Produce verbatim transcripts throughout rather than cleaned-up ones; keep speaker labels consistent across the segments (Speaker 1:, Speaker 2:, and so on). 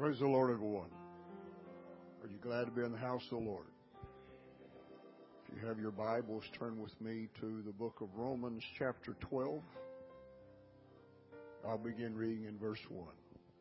Speaker 1: Praise the Lord, everyone. Are you glad to be in the house of the Lord? If you have your Bibles, turn with me to the book of Romans chapter twelve. I'll begin reading in verse one.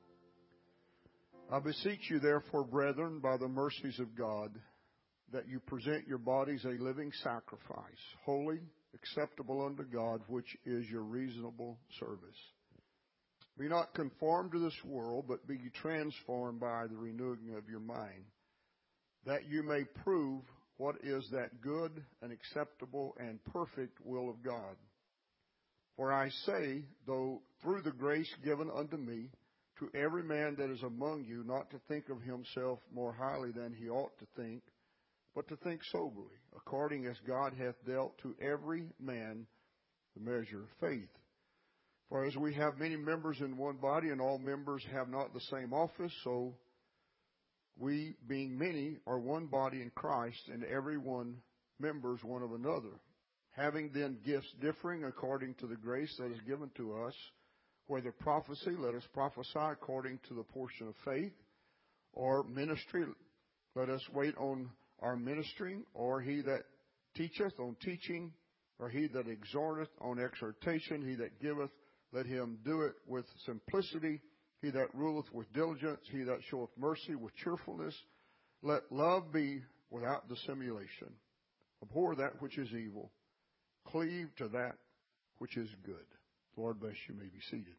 Speaker 1: I beseech you, therefore, brethren, by the mercies of God, that you present your bodies a living sacrifice, holy, acceptable unto God, which is your reasonable service. Be not conformed to this world, but be ye transformed by the renewing of your mind, that you may prove what is that good and acceptable and perfect will of God. For I say, though through the grace given unto me, to every man that is among you, not to think of himself more highly than he ought to think, but to think soberly, according as God hath dealt to every man the measure of faith. For as we have many members in one body, and all members have not the same office, so we, being many, are one body in Christ, and every one members one of another. Having then gifts differing according to the grace that is given to us, whether prophecy, let us prophesy according to the portion of faith, or ministry, let us wait on our ministering, or he that teacheth on teaching, or he that exhorteth on exhortation, he that giveth, let him do it with simplicity. He that ruleth with diligence, he that showeth mercy with cheerfulness. Let love be without dissimulation. Abhor that which is evil. Cleave to that which is good. Lord bless you. May be seated.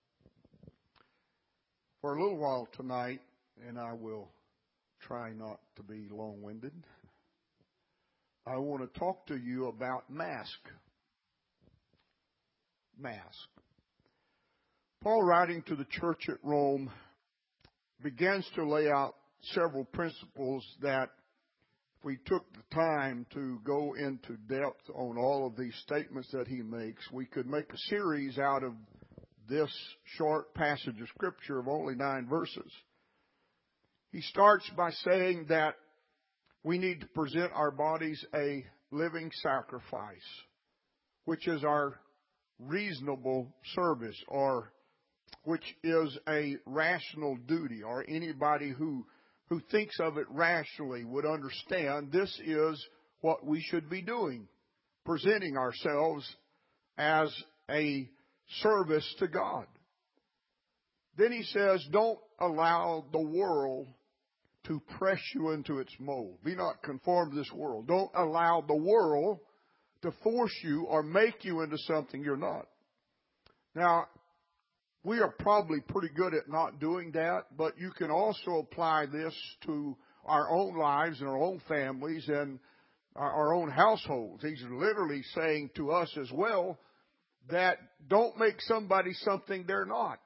Speaker 1: For a little while tonight, and I will try not to be long-winded, I want to talk to you about mask. Mask. Paul, writing to the church at Rome, begins to lay out several principles that, if we took the time to go into depth on all of these statements that he makes, we could make a series out of this short passage of Scripture of only nine verses. He starts by saying that we need to present our bodies a living sacrifice, which is our reasonable service, or which is a rational duty, or anybody who who thinks of it rationally would understand this is what we should be doing, presenting ourselves as a service to God. Then he says, don't allow the world to press you into its mold. Be not conformed to this world. Don't allow the world to force you or make you into something you're not. Now, we are probably pretty good at not doing that, but you can also apply this to our own lives and our own families and our, our own households. He's literally saying to us as well that don't make somebody something they're not.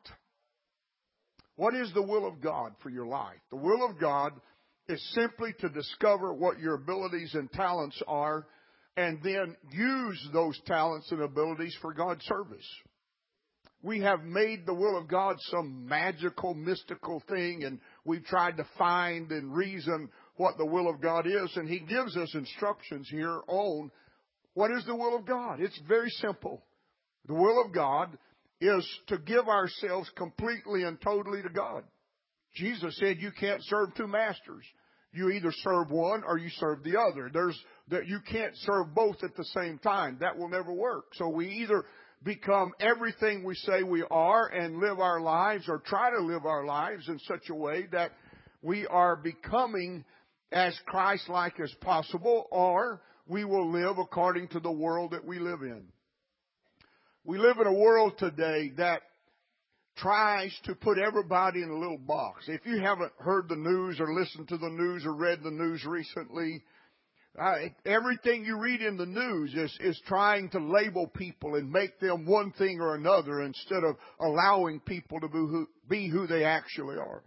Speaker 1: What is the will of God for your life? The will of God is simply to discover what your abilities and talents are and then use those talents and abilities for God's service. We have made the will of God some magical, mystical thing, and we've tried to find and reason what the will of God is, and He gives us instructions here on what is the will of God. It's very simple. The will of God is to give ourselves completely and totally to God. Jesus said you can't serve two masters. You either serve one or you serve the other. There's that you can't serve both at the same time. That will never work. So we either become everything we say we are and live our lives, or try to live our lives in such a way that we are becoming as Christ-like as possible, or we will live according to the world that we live in. We live in a world today that tries to put everybody in a little box. If you haven't heard the news or listened to the news or read the news recently, Uh, everything you read in the news is, is trying to label people and make them one thing or another instead of allowing people to be who, be who they actually are.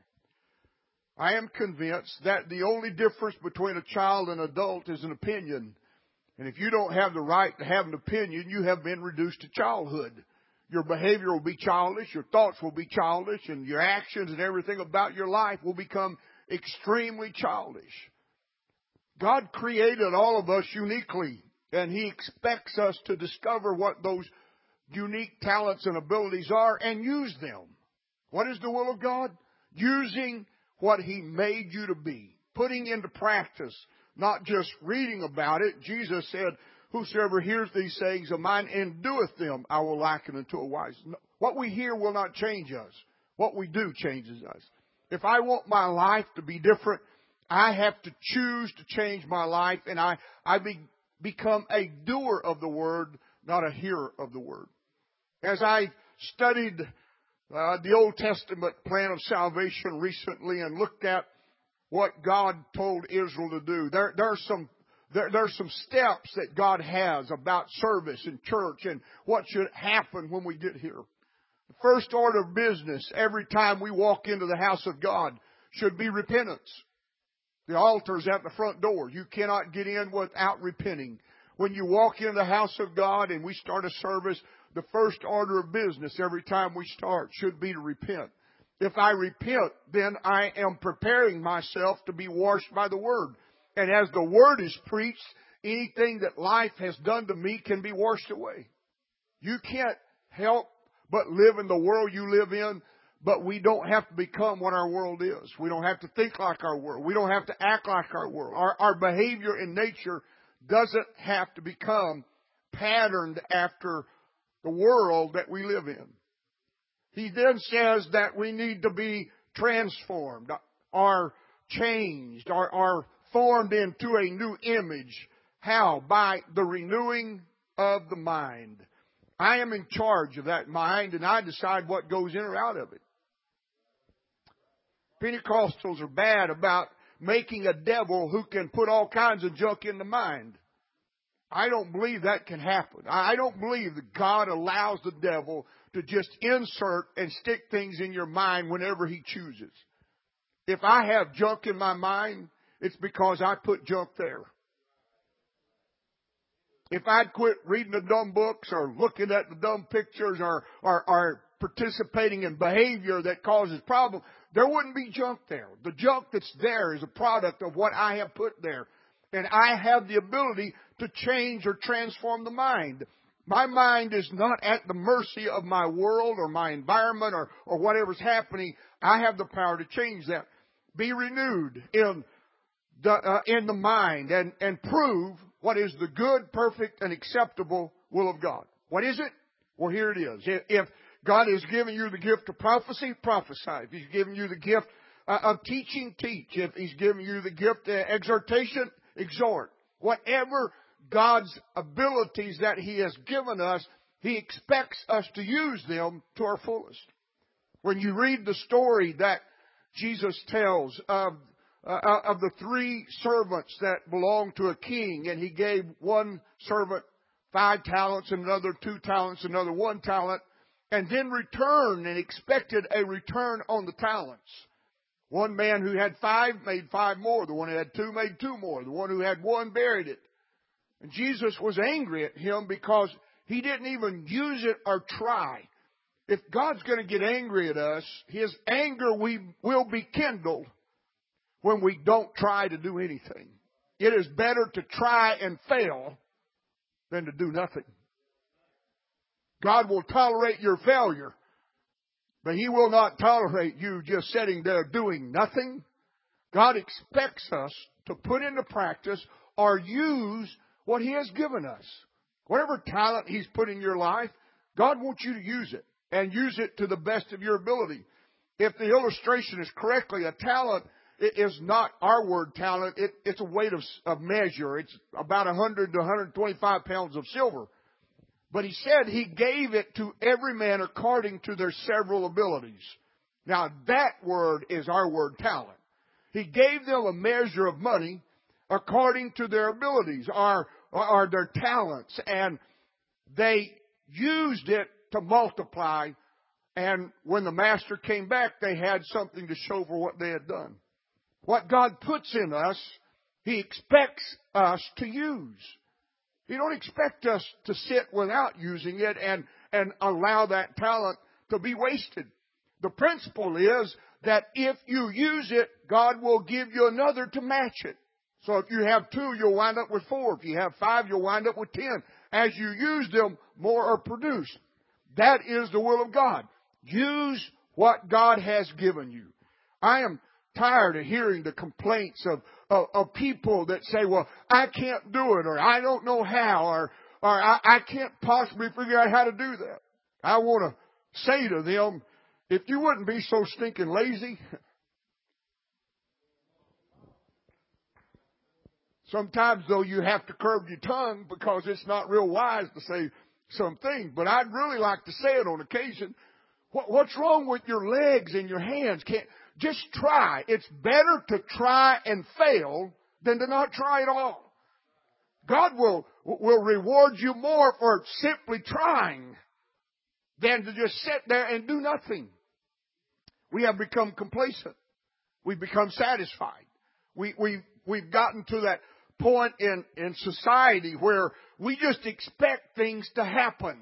Speaker 1: I am convinced that the only difference between a child and an adult is an opinion. And if you don't have the right to have an opinion, you have been reduced to childhood. Your behavior will be childish, your thoughts will be childish, and your actions and everything about your life will become extremely childish. God created all of us uniquely, and He expects us to discover what those unique talents and abilities are and use them. What is the will of God? Using what He made you to be. Putting into practice, not just reading about it. Jesus said, whosoever hears these sayings of mine and doeth them, I will liken unto a wise. What we hear will not change us. What we do changes us. If I want my life to be different, I have to choose to change my life, and I, I be, become a doer of the Word, not a hearer of the Word. As I studied uh, the Old Testament plan of salvation recently and looked at what God told Israel to do, there, there are some there, there are some steps that God has about service and church and what should happen when we get here. The first order of business every time we walk into the house of God should be repentance. The altar's at the front door. You cannot get in without repenting. When you walk into the house of God and we start a service, the first order of business every time we start should be to repent. If I repent, then I am preparing myself to be washed by the Word. And as the Word is preached, anything that life has done to me can be washed away. You can't help but live in the world you live in, but we don't have to become what our world is. We don't have to think like our world. We don't have to act like our world. Our, our behavior in nature doesn't have to become patterned after the world that we live in. He then says that we need to be transformed, or changed, or, or formed into a new image. How? By the renewing of the mind. I am in charge of that mind, and I decide what goes in or out of it. Pentecostals are bad about making a devil who can put all kinds of junk in the mind. I don't believe that can happen. I don't believe that God allows the devil to just insert and stick things in your mind whenever he chooses. If I have junk in my mind, it's because I put junk there. If I'd quit reading the dumb books or looking at the dumb pictures or, or, or participating in behavior that causes problems, there wouldn't be junk there. The junk that's there is a product of what I have put there. And I have the ability to change or transform the mind. My mind is not at the mercy of my world or my environment or, or whatever's happening. I have the power to change that. Be renewed in the, uh, in the mind and, and prove what is the good, perfect, and acceptable will of God. What is it? Well, here it is. If God has given you the gift of prophecy, prophesy. If He's given you the gift uh, of teaching, teach. If He's given you the gift of exhortation, exhort. Whatever God's abilities that He has given us, He expects us to use them to our fullest. When you read the story that Jesus tells of, uh, of the three servants that belonged to a king, and He gave one servant five talents, and another two talents, another one talent, and then returned and expected a return on the talents. One man who had five made five more. The one who had two made two more. The one who had one buried it. And Jesus was angry at him because he didn't even use it or try. If God's going to get angry at us, His anger we will be kindled when we don't try to do anything. It is better to try and fail than to do nothing. God will tolerate your failure, but He will not tolerate you just sitting there doing nothing. God expects us to put into practice or use what He has given us. Whatever talent He's put in your life, God wants you to use it and use it to the best of your ability. If the illustration is correctly, a talent is not our word talent. It, it's a weight of, of measure. It's about one hundred to one hundred twenty-five pounds of silver. But He said He gave it to every man according to their several abilities. Now that word is our word talent. He gave them a measure of money according to their abilities or, or their talents. And they used it to multiply. And when the master came back, they had something to show for what they had done. What God puts in us, He expects us to use. He don't expect us to sit without using it and, and allow that talent to be wasted. The principle is that if you use it, God will give you another to match it. So if you have two, you'll wind up with four. If you have five, you'll wind up with ten. As you use them, more are produced. That is the will of God. Use what God has given you. I am tired of hearing the complaints of, of, of people that say, well, I can't do it, or I don't know how, or, or I, I can't possibly figure out how to do that. I want to say to them, if you wouldn't be so stinking lazy. Sometimes, though, you have to curb your tongue because it's not real wise to say some things. But I'd really like to say it on occasion. What, what's wrong with your legs and your hands? Can't just try. It's better to try and fail than to not try at all. God will will reward you more for simply trying than to just sit there and do nothing. We have become complacent. We've become satisfied. We we we've gotten to that point in, in society where we just expect things to happen.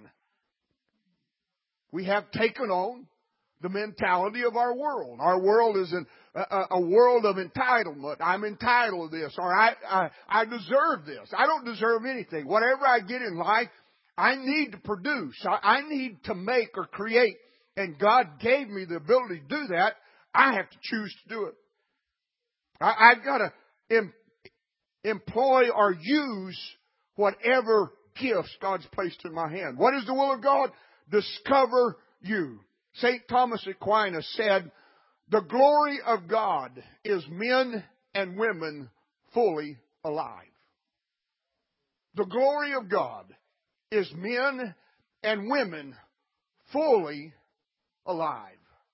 Speaker 1: We have taken on the mentality of our world. Our world is an, a, a world of entitlement. I'm entitled to this, or I, I, I deserve this. I don't deserve anything. Whatever I get in life, I need to produce. I, I need to make or create. And God gave me the ability to do that. I have to choose to do it. I, I've got to em, employ or use whatever gifts God's placed in my hand. What is the will of God? Discover you. Saint Thomas Aquinas said, the glory of God is men and women fully alive. The glory of God is men and women fully alive.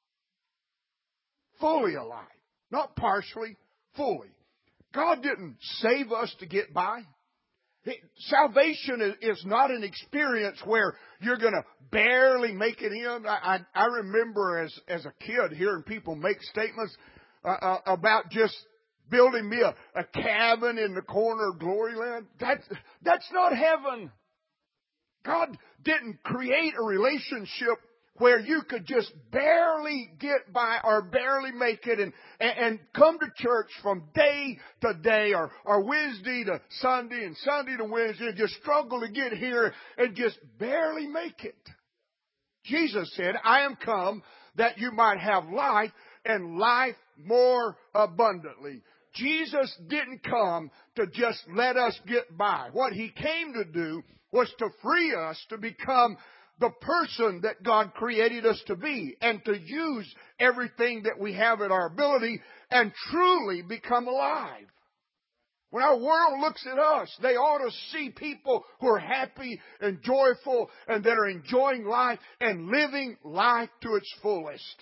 Speaker 1: Fully alive. Not partially, fully. God didn't save us to get by. Salvation is not an experience where you're going to barely make it in. I, I, I remember as, as a kid hearing people make statements uh, uh, about just building me a, a cabin in the corner of Gloryland. That's, that's not heaven. God didn't create a relationship where you could just barely get by or barely make it and, and, and come to church from day to day or, or Wednesday to Sunday and Sunday to Wednesday and just struggle to get here and just barely make it. Jesus said, I am come that you might have life and life more abundantly. Jesus didn't come to just let us get by. What He came to do was to free us to become the person that God created us to be and to use everything that we have at our ability and truly become alive. When our world looks at us, they ought to see people who are happy and joyful and that are enjoying life and living life to its fullest.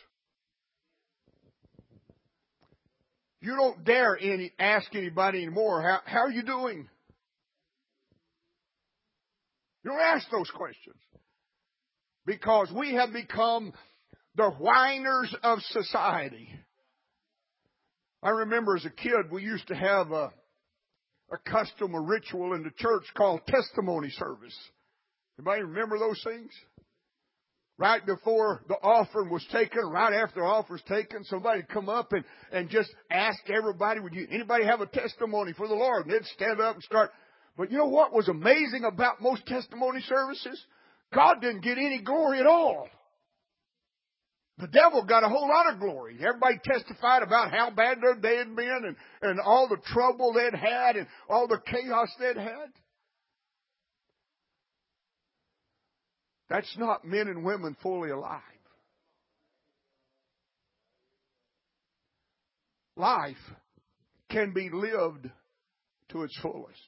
Speaker 1: You don't dare any, ask anybody anymore, how, how are you doing? You don't ask those questions. Because we have become the whiners of society. I remember as a kid, we used to have a, a custom, a ritual in the church called testimony service. Anybody remember those things? Right before the offering was taken, right after the offering was taken, somebody would come up and, and just ask everybody, would you, anybody have a testimony for the Lord? And they'd stand up and start. But you know what was amazing about most testimony services? God didn't get any glory at all. The devil got a whole lot of glory. Everybody testified about how bad their day had been and, and all the trouble they'd had and all the chaos they'd had. That's not men and women fully alive. Life can be lived to its fullest.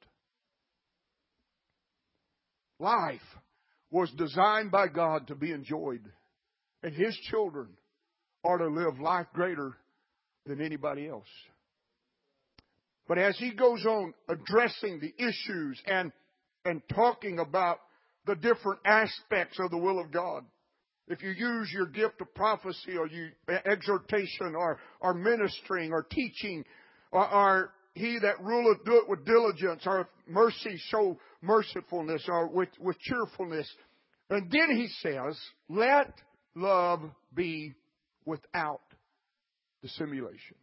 Speaker 1: Life was designed by God to be enjoyed. And His children are to live life greater than anybody else. But as he goes on addressing the issues and, and talking about the different aspects of the will of God, if you use your gift of prophecy or you exhortation or, or ministering or teaching or, or he that ruleth do it with diligence or mercy show mercifulness or with, with cheerfulness. And then he says, let love be without dissimulation.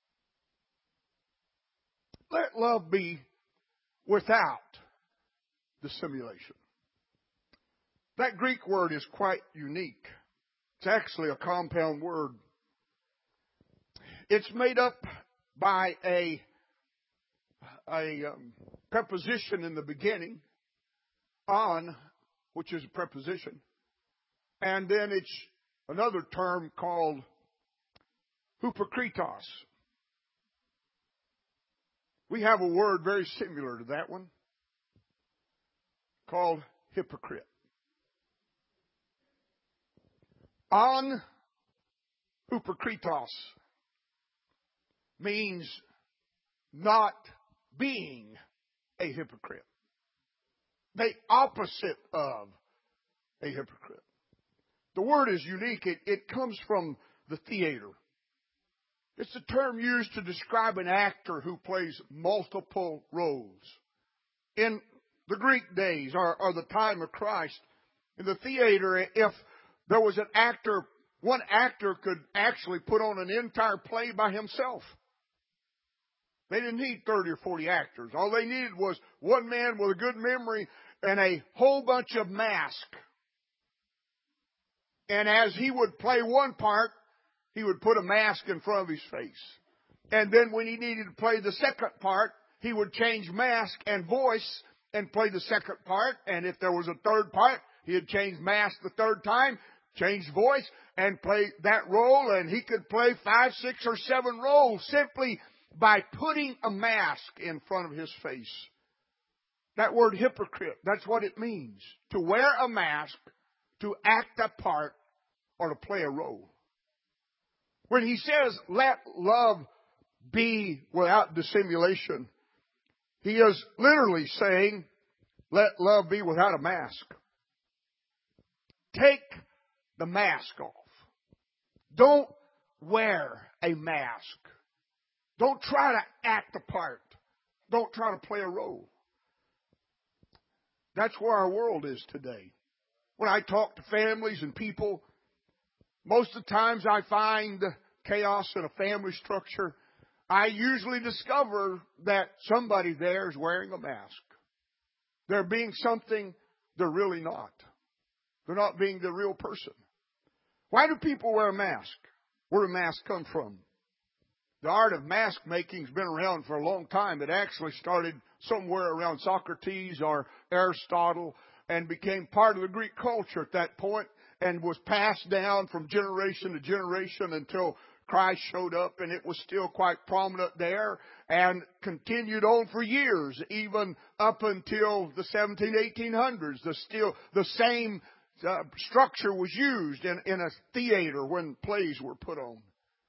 Speaker 1: Let love be without dissimulation. That Greek word is quite unique. It's actually a compound word. It's made up by a, a um, preposition in the beginning, on, which is a preposition. And then it's another term called hypokritos. We have a word very similar to that one called hypocrite. On hypokritos means not being a hypocrite. The opposite of a hypocrite. The word is unique. It, it comes from the theater. It's a term used to describe an actor who plays multiple roles. In the Greek days, or, or the time of Christ, in the theater, if there was an actor, one actor could actually put on an entire play by himself. They didn't need thirty or forty actors. All they needed was one man with a good memory and a whole bunch of masks. And as he would play one part, he would put a mask in front of his face. And then when he needed to play the second part, he would change mask and voice and play the second part. And if there was a third part, he'd change mask the third time, change voice, and play that role. And he could play five, six, or seven roles simply by putting a mask in front of his face. That word hypocrite, that's what it means. To wear a mask, to act a part, or to play a role. When he says, let love be without dissimulation, he is literally saying, let love be without a mask. Take the mask off. Don't wear a mask. Don't try to act a part. Don't try to play a role. That's where our world is today. When I talk to families and people, most of the times I find chaos in a family structure. I usually discover that somebody there is wearing a mask. They're being something they're really not. They're not being the real person. Why do people wear a mask? Where do masks come from? The art of mask making has been around for a long time. It actually started somewhere around Socrates or Aristotle and became part of the Greek culture at that point and was passed down from generation to generation until Christ showed up, and it was still quite prominent there and continued on for years, even up until the seventeen, eighteen hundreds. The still the same uh, structure was used in, in a theater when plays were put on.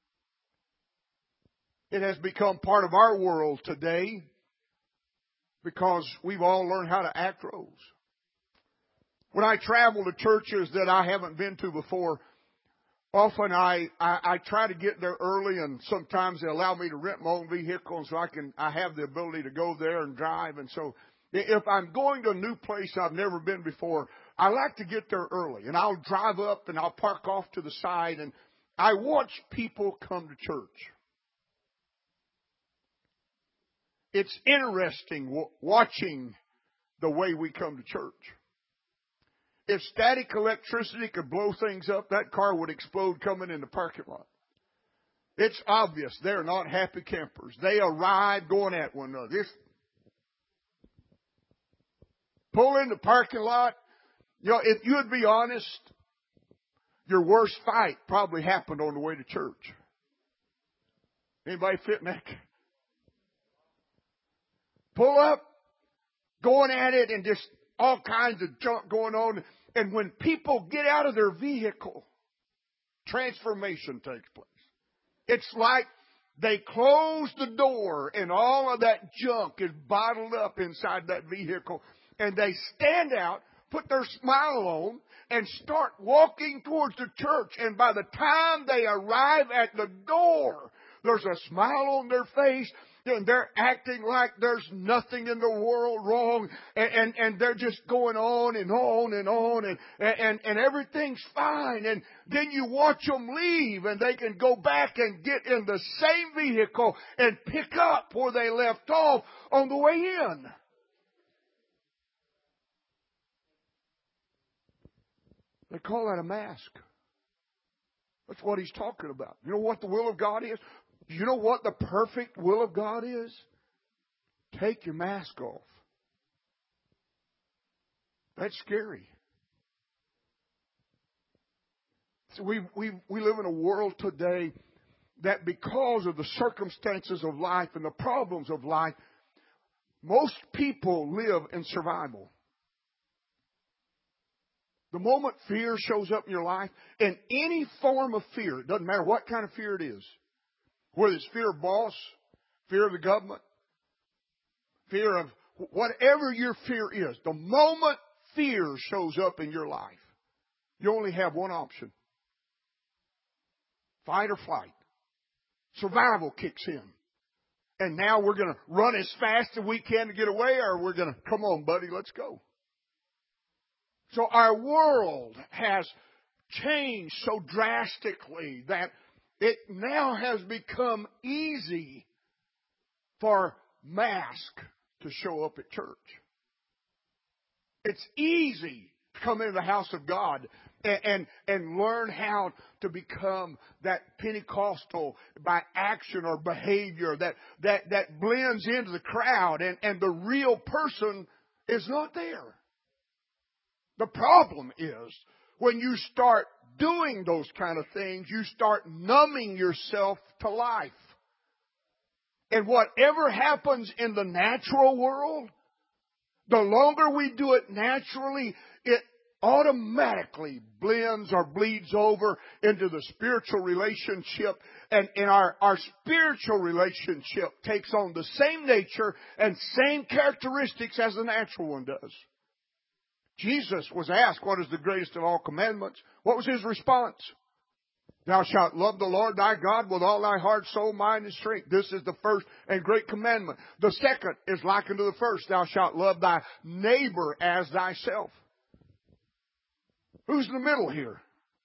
Speaker 1: It has become part of our world today because we've all learned how to act roles. When I travel to churches that I haven't been to before, often I, I, I try to get there early, and sometimes they allow me to rent my own vehicle, and so I can I have the ability to go there and drive. And so if I'm going to a new place I've never been before, I like to get there early, and I'll drive up and I'll park off to the side, and I watch people come to church. It's interesting w- watching the way we come to church. If static electricity could blow things up, that car would explode coming in the parking lot. It's obvious they're not happy campers. They arrive going at one another. This pull in the parking lot. You know, if you would be honest, your worst fight probably happened on the way to church. Anybody fit in that? Pull up, going at it, and just all kinds of junk going on. And when people get out of their vehicle, transformation takes place. It's like they close the door and all of that junk is bottled up inside that vehicle. And they stand out, put their smile on, and start walking towards the church. And by the time they arrive at the door, there's a smile on their face. And they're acting like there's nothing in the world wrong. And, and, and they're just going on and on and on. And, and, and everything's fine. And then you watch them leave. And they can go back and get in the same vehicle and pick up where they left off on the way in. They call that a mask. That's what he's talking about. You know what the will of God is? You know what the perfect will of God is? Take your mask off. That's scary. So we, we, we live in a world today that because of the circumstances of life and the problems of life, most people live in survival. The moment fear shows up in your life, in any form of fear, it doesn't matter what kind of fear it is, whether it's fear of boss, fear of the government, fear of whatever your fear is, the moment fear shows up in your life, you only have one option. Fight or flight. Survival kicks in. And now we're going to run as fast as we can to get away, or we're going to, come on, buddy, let's go. So our world has changed so drastically that it now has become easy for mask to show up at church. It's easy to come into the house of God and, and, and learn how to become that Pentecostal by action or behavior that, that, that blends into the crowd, and, and the real person is not there. The problem is when you start doing those kind of things, you start numbing yourself to life. And whatever happens in the natural world, the longer we do it naturally, it automatically blends or bleeds over into the spiritual relationship. And, and our, our spiritual relationship takes on the same nature and same characteristics as the natural one does. Jesus was asked, what is the greatest of all commandments? What was his response? Thou shalt love the Lord thy God with all thy heart, soul, mind, and strength. This is the first and great commandment. The second is like unto the first. Thou shalt love thy neighbor as thyself. Who's in the middle here?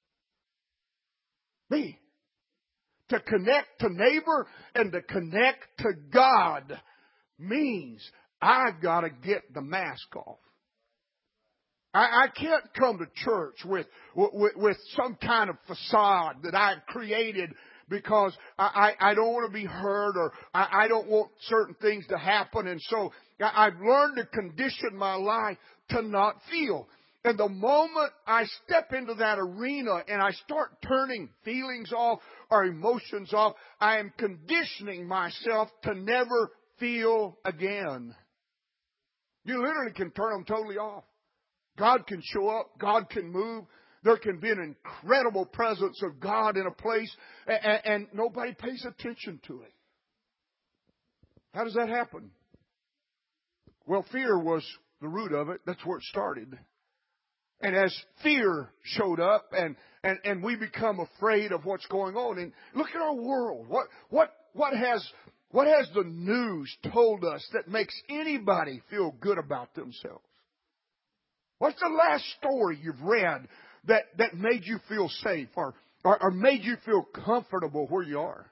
Speaker 1: Me. To connect to neighbor and to connect to God means I've got to get the mask off. I, I can't come to church with, with, with some kind of facade that I've created because I, I, I don't want to be hurt, or I, I don't want certain things to happen. And so I, I've learned to condition my life to not feel. And the moment I step into that arena and I start turning feelings off or emotions off, I am conditioning myself to never feel again. You literally can turn them totally off. God can show up. God can move. There can be an incredible presence of God in a place, and, and nobody pays attention to it. How does that happen? Well, fear was the root of it. That's where it started. And as fear showed up, and, and, and we become afraid of what's going on. And look at our world. What, what, what has, what has the news told us that makes anybody feel good about themselves? What's the last story you've read that, that made you feel safe or, or, or made you feel comfortable where you are?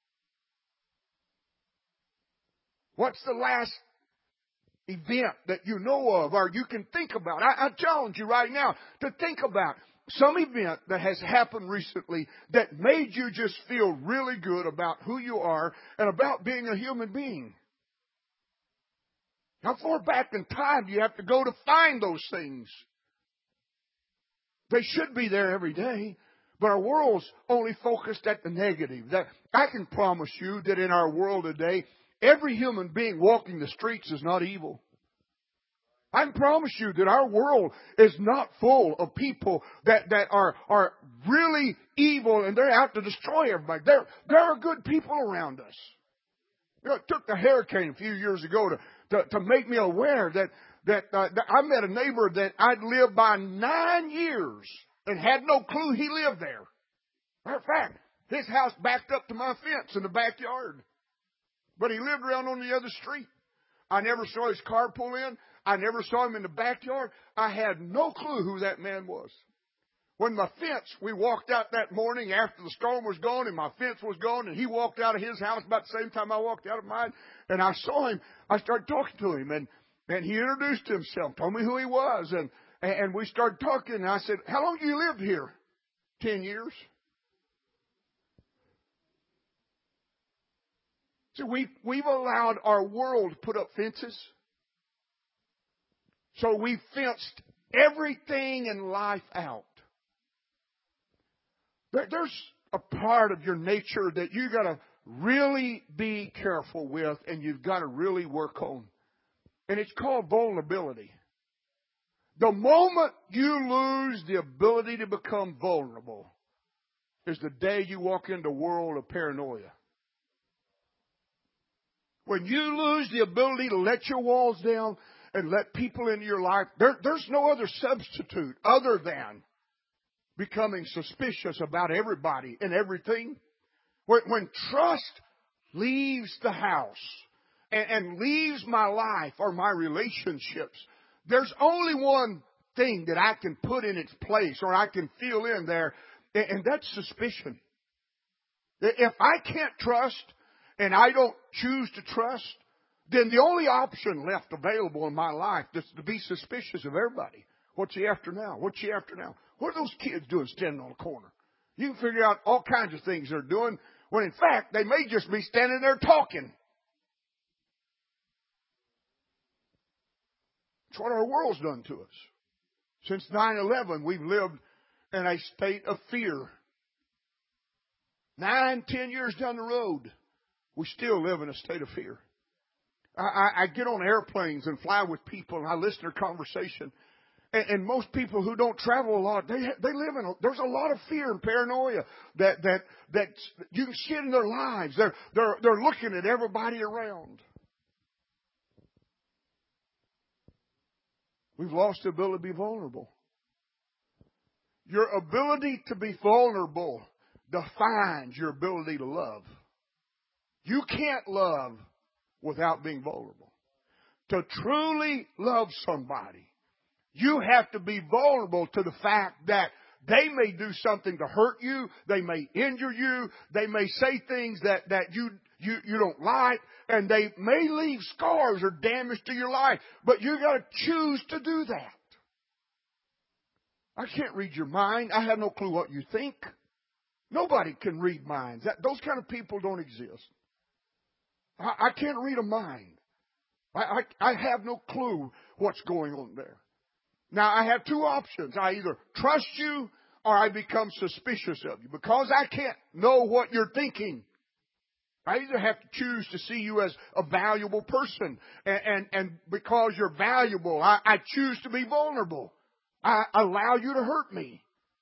Speaker 1: What's the last event that you know of or you can think about? I, I challenge you right now to think about some event that has happened recently that made you just feel really good about who you are and about being a human being. How far back in time do you have to go to find those things? They should be there every day, but our world's only focused at the negative. That I can promise you that in our world today, every human being walking the streets is not evil. I can promise you that our world is not full of people that, that are, are really evil and they're out to destroy everybody. There, there are good people around us. You know, it took the hurricane a few years ago to To, to make me aware that, that, uh, that I met a neighbor that I'd lived by nine years and had no clue he lived there. Matter of fact, his house backed up to my fence in the backyard. But he lived around on the other street. I never saw his car pull in. I never saw him in the backyard. I had no clue who that man was. When my fence, we walked out that morning after the storm was gone and my fence was gone, and he walked out of his house about the same time I walked out of mine, and I saw him. I started talking to him, and, and he introduced himself, told me who he was, and, and we started talking, and I said, how long have you lived here? Ten years. See, we, we've allowed our world to put up fences. So we've fenced everything in life out. There, there's a part of your nature that you got to really be careful with and you've got to really work on. And it's called vulnerability. The moment you lose the ability to become vulnerable is the day you walk into a world of paranoia. When you lose the ability to let your walls down and let people into your life, there, there's no other substitute other than becoming suspicious about everybody and everything. When, when trust leaves the house and, and leaves my life or my relationships, there's only one thing that I can put in its place or I can fill in there, and, and that's suspicion. If I can't trust and I don't choose to trust, then the only option left available in my life is to be suspicious of everybody. What's he after now? What's he after now? What are those kids doing standing on the corner? You can figure out all kinds of things they're doing when in fact they may just be standing there talking. It's what our world's done to us. Since nine eleven, we've lived in a state of fear. Nine, ten years down the road, we still live in a state of fear. I, I, I get on airplanes and fly with people, and I listen to their conversation. And, and most people who don't travel a lot, they they live in a, there's a lot of fear and paranoia that that that you can see it in their lives. They're they're they're looking at everybody around. We've lost the ability to be vulnerable. Your ability to be vulnerable defines your ability to love. You can't love without being vulnerable. To truly love somebody, you have to be vulnerable to the fact that they may do something to hurt you, they may injure you, they may say things that, that you, you, you don't like, and they may leave scars or damage to your life. But you got to choose to do that. I can't read your mind. I have no clue what you think. Nobody can read minds. That, those kind of people don't exist. I, I can't read a mind. I, I, I have no clue what's going on there. Now, I have two options. I either trust you or I become suspicious of you. Because I can't know what you're thinking, I either have to choose to see you as a valuable person. And, and, and because you're valuable, I, I choose to be vulnerable. I allow you to hurt me.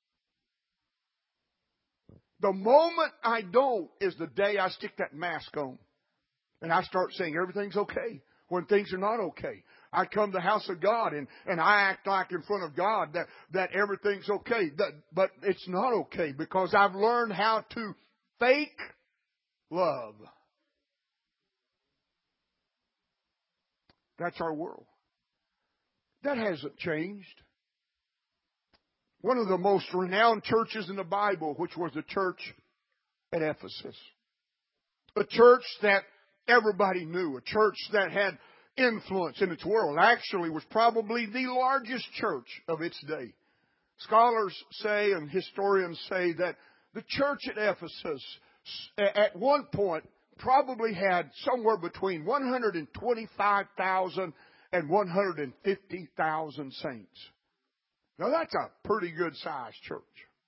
Speaker 1: The moment I don't is the day I stick that mask on. And I start saying everything's okay when things are not okay. I come to the house of God and, and I act like in front of God that, that everything's okay. That, but it's not okay because I've learned how to fake love. That's our world. That hasn't changed. One of the most renowned churches in the Bible, which was the church at Ephesus. A church that everybody knew. A church that had influence in its world. Actually was probably the largest church of its day. Scholars say and historians say that the church at Ephesus at one point probably had somewhere between one hundred twenty-five thousand and one hundred fifty thousand saints. Now that's a pretty good sized church.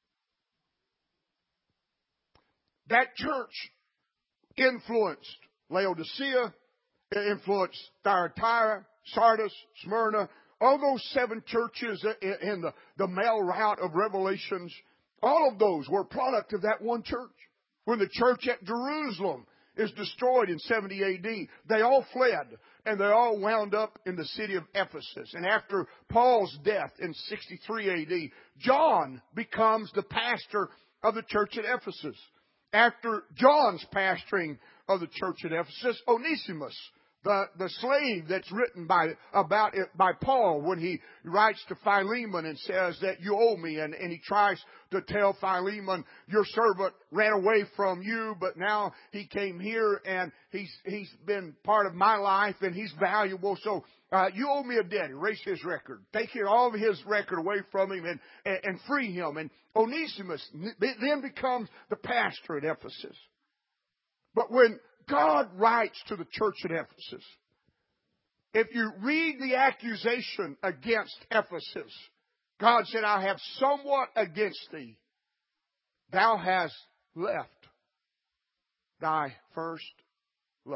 Speaker 1: That church influenced Laodicea, it influenced Thyatira, Sardis, Smyrna, all those seven churches in the, the mail route of Revelations. All of those were a product of that one church. When the church at Jerusalem is destroyed in seventy A D, they all fled and they all wound up in the city of Ephesus. And after Paul's death in sixty-three A D, John becomes the pastor of the church at Ephesus. After John's pastoring of the church at Ephesus, Onesimus, the, the slave that's written by about it by Paul when he writes to Philemon and says that you owe me, and, and he tries to tell Philemon, your servant ran away from you, but now he came here and he's he's been part of my life and he's valuable, so uh, you owe me a debt. Erase his record. Take here all of his record away from him and, and, and free him. And Onesimus then becomes the pastor at Ephesus. But when God writes to the church at Ephesus. If you read the accusation against Ephesus, God said, I have somewhat against thee. Thou hast left thy first love.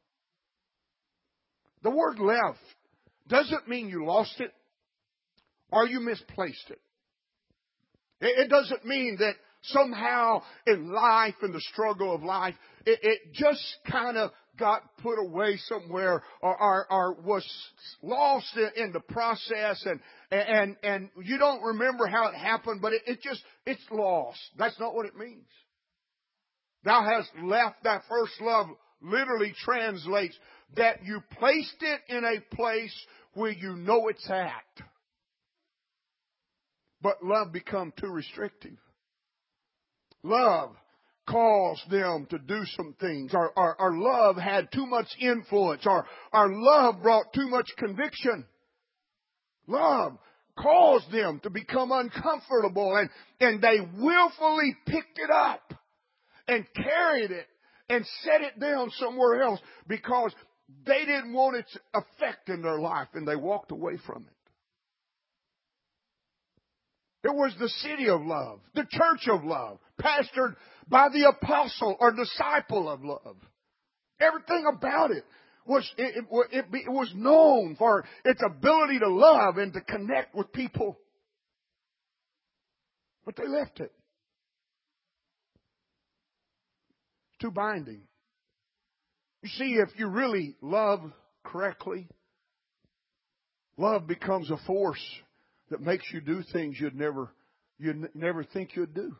Speaker 1: The word left doesn't mean you lost it or you misplaced it. It doesn't mean that somehow in life, in the struggle of life, it, it just kind of got put away somewhere or, or, or was lost in, in the process and, and, and you don't remember how it happened, but it, it just, it's lost. That's not what it means. Thou hast left thy first love literally translates that you placed it in a place where you know it's at. But love become too restrictive. Love caused them to do some things. Our, our, our love had too much influence. Our, our love brought too much conviction. Love caused them to become uncomfortable, and, and they willfully picked it up and carried it and set it down somewhere else because they didn't want its effect in their life, and they walked away from it. It was the city of love, the church of love, pastored by the apostle or disciple of love. Everything about it was it, it, it, it was known for its ability to love and to connect with people. But they left it. Too binding. You see, if you really love correctly, love becomes a force that makes you do things you'd never, you'd never think you'd do.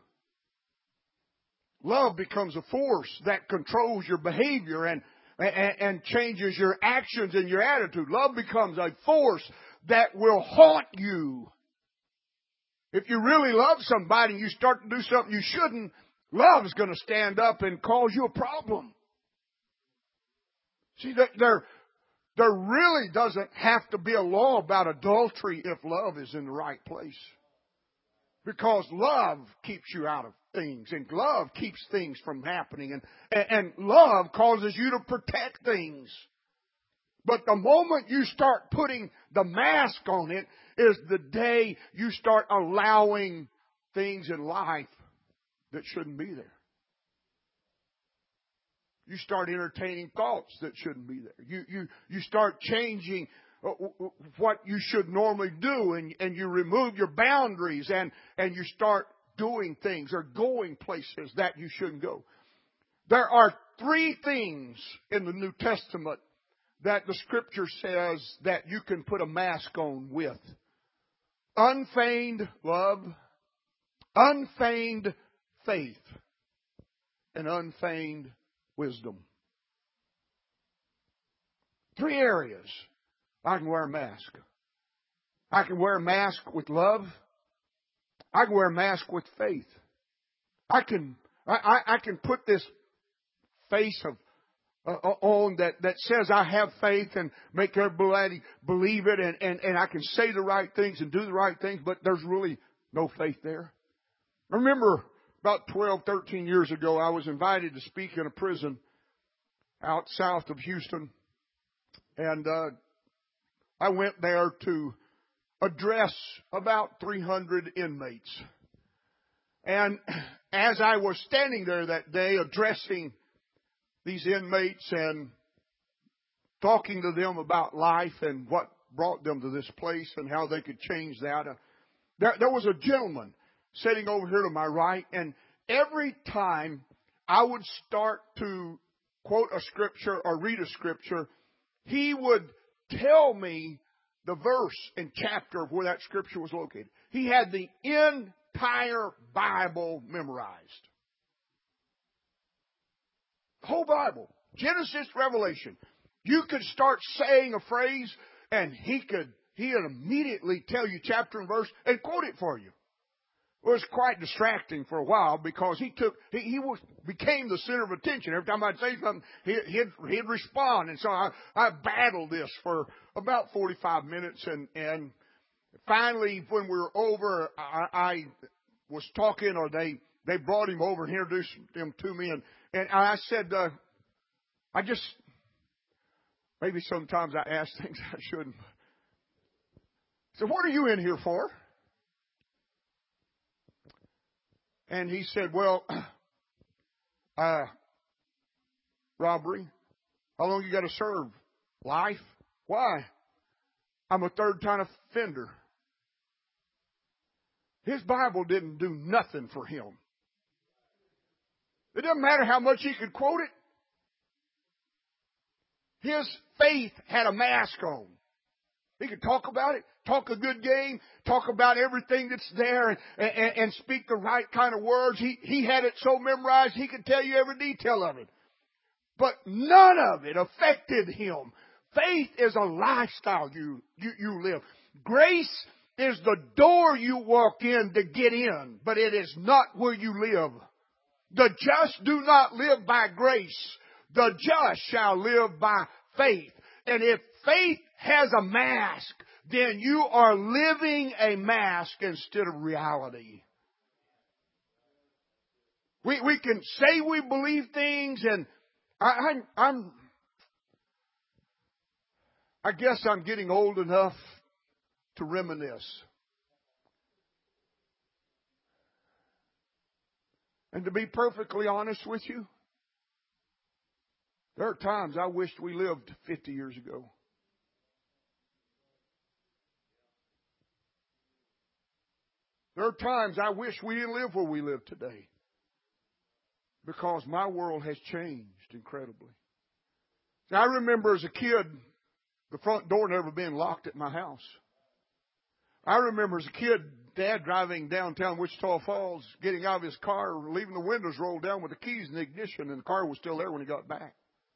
Speaker 1: Love becomes a force that controls your behavior and, and, and changes your actions and your attitude. Love becomes a force that will haunt you. If you really love somebody and you start to do something you shouldn't, love is going to stand up and cause you a problem. See, there, there really doesn't have to be a law about adultery if love is in the right place. Because love keeps you out of things, and love keeps things from happening, and, and, and love causes you to protect things. But the moment you start putting the mask on it is the day you start allowing things in life that shouldn't be there. You start entertaining thoughts that shouldn't be there. You, you, you start changing what you should normally do, and, and you remove your boundaries, and, and you start doing things or going places that you shouldn't go. There are three things in the New Testament that the Scripture says that you can put a mask on with. Unfeigned love, unfeigned faith, and unfeigned wisdom. Three areas I can wear a mask. I can wear a mask with love. I can wear a mask with faith. I can I, I, I can put this face of uh, on that, that says I have faith and make everybody believe it, and, and, and I can say the right things and do the right things, but there's really no faith there. I remember about twelve, thirteen years ago, I was invited to speak in a prison out south of Houston. And uh, I went there to address about three hundred inmates. And as I was standing there that day addressing these inmates and talking to them about life and what brought them to this place and how they could change that, uh, there, there was a gentleman sitting over here to my right, and every time I would start to quote a scripture or read a scripture, he would tell me the verse and chapter of where that scripture was located. He had the entire Bible memorized. The whole Bible. Genesis, Revelation. You could start saying a phrase and he could, he would immediately tell you chapter and verse and quote it for you. It was quite distracting for a while because he took, he, he was, became the center of attention. Every time I'd say something, he, he'd, he'd respond. And so I, I battled this for about forty-five minutes. And, and finally, when we were over, I, I was talking, or they, they brought him over and introduced him to me. And, and I said, uh, I just, maybe sometimes I ask things I shouldn't. So what are you in here for? And he said, well, uh, robbery. How long you got to serve? Life. Why? I'm a third time offender. His Bible didn't do nothing for him. It doesn't matter how much he could quote it. His faith had a mask on. He could talk about it, talk a good game, talk about everything that's there, and, and, and speak the right kind of words. He, he had it so memorized he could tell you every detail of it. But none of it affected him. Faith is a lifestyle you, you, you live. Grace is the door you walk in to get in, but it is not where you live. The just do not live by grace. The just shall live by faith. And if faith has a mask, then you are living a mask instead of reality. We we can say we believe things, and I, I'm, I'm I guess I'm getting old enough to reminisce. And to be perfectly honest with you, there are times I wished we lived fifty years ago. There are times I wish we didn't live where we live today, because my world has changed incredibly. Now, I remember as a kid, the front door never being locked at my house. I remember as a kid, Dad driving downtown Wichita Falls, getting out of his car, leaving the windows rolled down with the keys in the ignition, and the car was still there when he got back.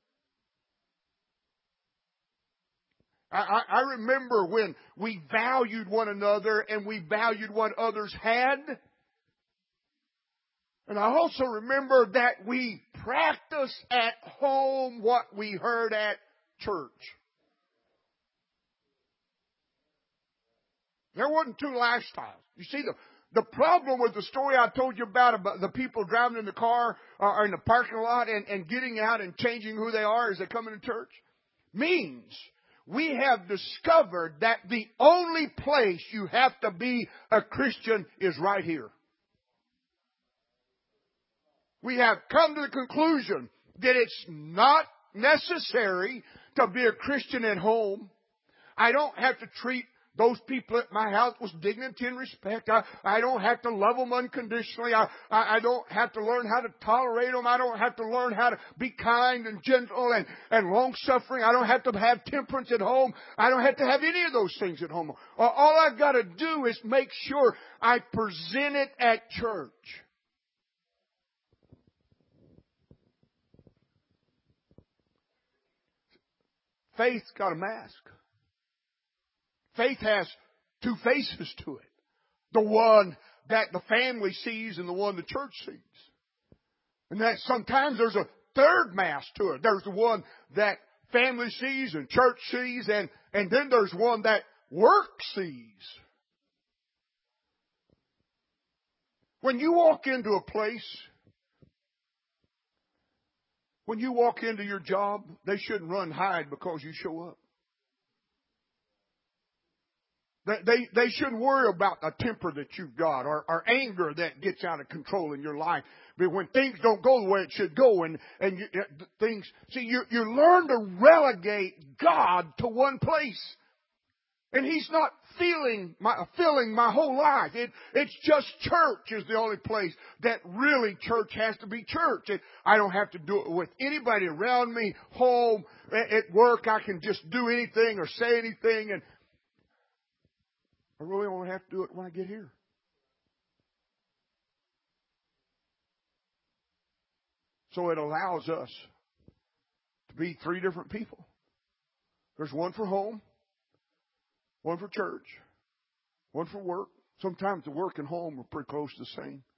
Speaker 1: I, I, I remember when we valued one another and we valued what others had. And I also remember that we practiced at home what we heard at church. There wasn't two lifestyles. You see, the, the problem with the story I told you about, about the people driving in the car or in the parking lot and, and getting out and changing who they are as they come into church, means we have discovered that the only place you have to be a Christian is right here. We have come to the conclusion that it's not necessary to be a Christian at home. I don't have to treat those people at my house with dignity and respect. I, I don't have to love them unconditionally. I, I, I don't have to learn how to tolerate them. I don't have to learn how to be kind and gentle and, and long-suffering. I don't have to have temperance at home. I don't have to have any of those things at home. All I've got to do is make sure I present it at church. Faith's got a mask. Faith has two faces to it. The one that the family sees and the one the church sees. And that sometimes there's a third mask to it. There's the one that family sees and church sees, and, and then there's one that work sees. When you walk into a place, when you walk into your job, they shouldn't run and hide because you show up. They, they shouldn't worry about a temper that you've got or, or anger that gets out of control in your life. But when things don't go the way it should go and, and you, things, see, you, you learn to relegate God to one place. And He's not feeling my, filling my whole life. It, it's just church is the only place that really church has to be church. It, I don't have to do it with anybody around me, home, at work. I can just do anything or say anything, and I really won't have to do it when I get here. So it allows us to be three different people. There's one for home, one for church, one for work. Sometimes the work and home are pretty close to the same.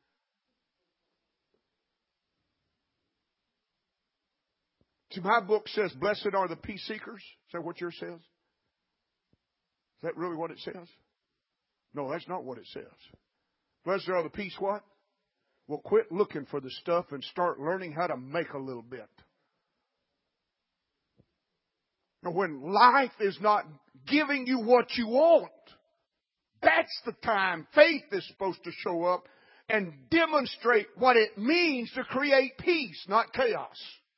Speaker 1: See, my book says, blessed are the peace seekers. Is that what yours says? Is that really what it says? No, that's not what it says. Blessed are the peace what? Well, quit looking for the stuff and start learning how to make a little bit. And when life is not giving you what you want, that's the time faith is supposed to show up and demonstrate what it means to create peace, not chaos.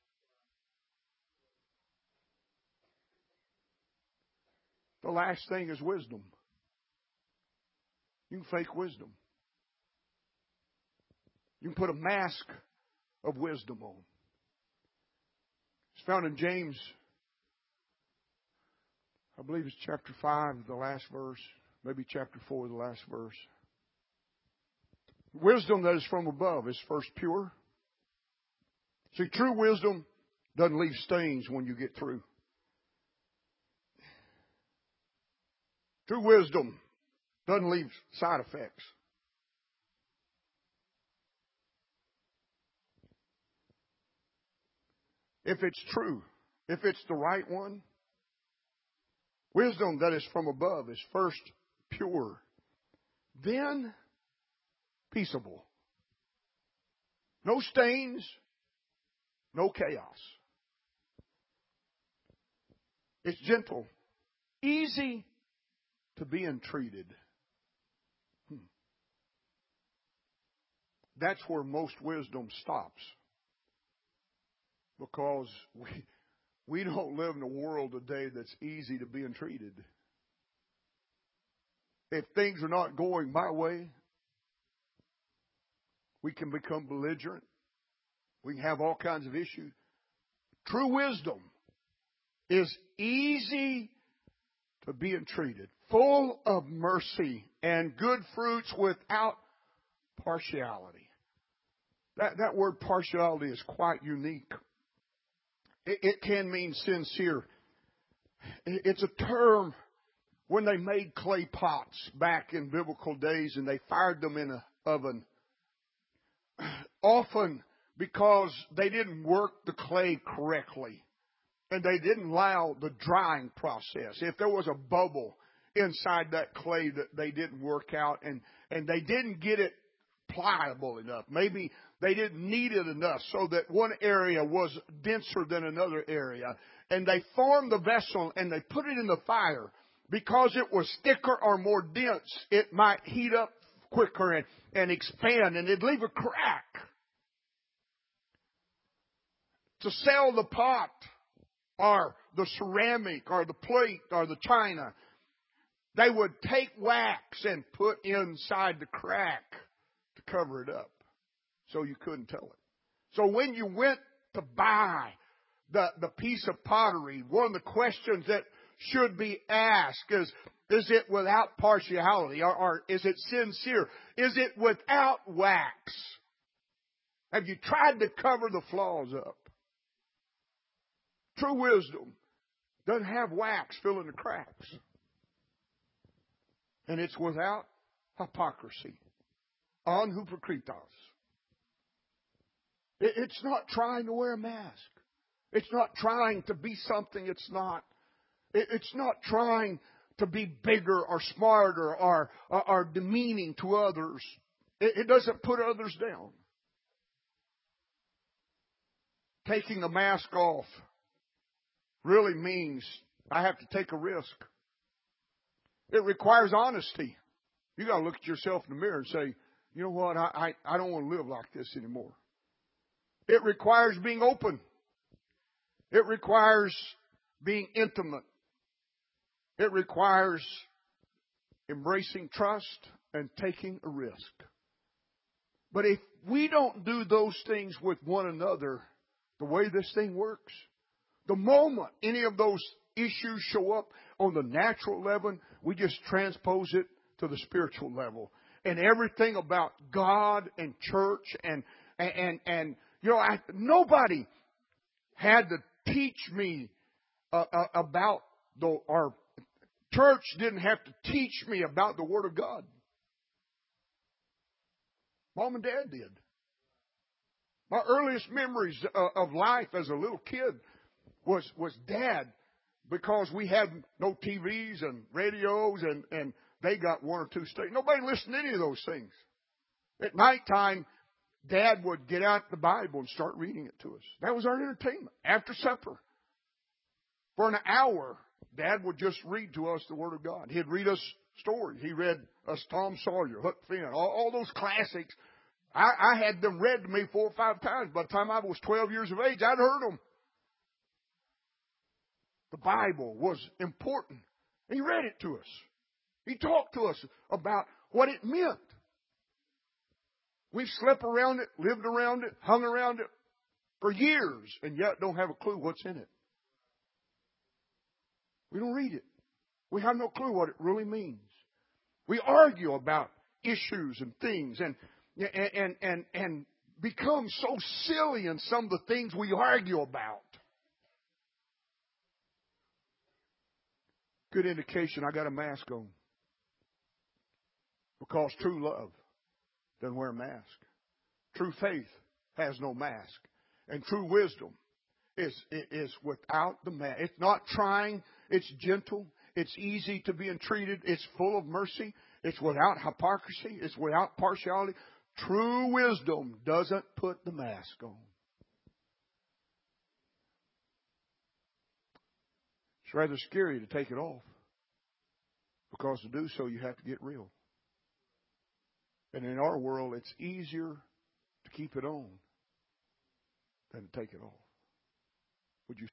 Speaker 1: The last thing is wisdom. You can fake wisdom. You can put a mask of wisdom on. It's found in James, I believe it's chapter five, the last verse. Maybe chapter four, the last verse. Wisdom that is from above is first pure. See, true wisdom doesn't leave stains when you get through. True wisdom doesn't leave side effects. If it's true, if it's the right one, wisdom that is from above is first pure, then peaceable. No stains, no chaos. It's gentle, easy to be entreated. Hmm. That's where most wisdom stops. Because we, we don't live in a world today that's easy to be entreated. If things are not going my way, we can become belligerent. We can have all kinds of issues. True wisdom is easy to be entreated, full of mercy and good fruits without partiality. That, that word partiality is quite unique. It, it can mean sincere. It's a term when they made clay pots back in biblical days and they fired them in an oven. Often because they didn't work the clay correctly and they didn't allow the drying process. If there was a bubble inside that clay that they didn't work out and, and they didn't get it pliable enough. Maybe they didn't knead it enough so that one area was denser than another area. And they formed the vessel and they put it in the fire. Because it was thicker or more dense, it might heat up quicker and, and expand and it'd leave a crack. To sell the pot or the ceramic or the plate or the china, they would take wax and put inside the crack to cover it up so you couldn't tell it. So when you went to buy the, the piece of pottery, one of the questions that should be asked is, is it without partiality or, or is it sincere? Is it without wax? Have you tried to cover the flaws up? True wisdom doesn't have wax filling the cracks. And it's without hypocrisy. Anhypokritos. It's not trying to wear a mask. It's not trying to be something it's not. It's not trying to be bigger or smarter or, or, or demeaning to others. It, it doesn't put others down. Taking a mask off really means I have to take a risk. It requires honesty. You got to look at yourself in the mirror and say, you know what, I, I, I don't want to live like this anymore. It requires being open. It requires being intimate. It requires embracing trust and taking a risk. But if we don't do those things with one another, the way this thing works, the moment any of those issues show up on the natural level, we just transpose it to the spiritual level. And everything about God and church and, and, and, and you know, I, nobody had to teach me uh, uh, about the, our church didn't have to teach me about the Word of God. Mom and Dad did. My earliest memories uh, of life as a little kid was, was Dad, because we had no T Vs and radios and, and they got one or two stations. Nobody listened to any of those things. At nighttime, Dad would get out the Bible and start reading it to us. That was our entertainment after supper. For an hour, Dad would just read to us the Word of God. He'd read us stories. He read us Tom Sawyer, Huck Finn, all, all those classics. I, I had them read to me four or five times. By the time I was twelve years of age, I'd heard them. The Bible was important. He read it to us. He talked to us about what it meant. We've slept around it, lived around it, hung around it for years, and yet don't have a clue what's in it. We don't read it. We have no clue what it really means. We argue about issues and things and and and and, and become so silly in some of the things we argue about. Good indication I got a mask on. Because true love doesn't wear a mask. True faith has no mask. And true wisdom is, is without the mask. It's not trying. It's gentle. It's easy to be entreated. It's full of mercy. It's without hypocrisy. It's without partiality. True wisdom doesn't put the mask on. It's rather scary to take it off. Because to do so, you have to get real. And in our world, it's easier to keep it on than to take it off.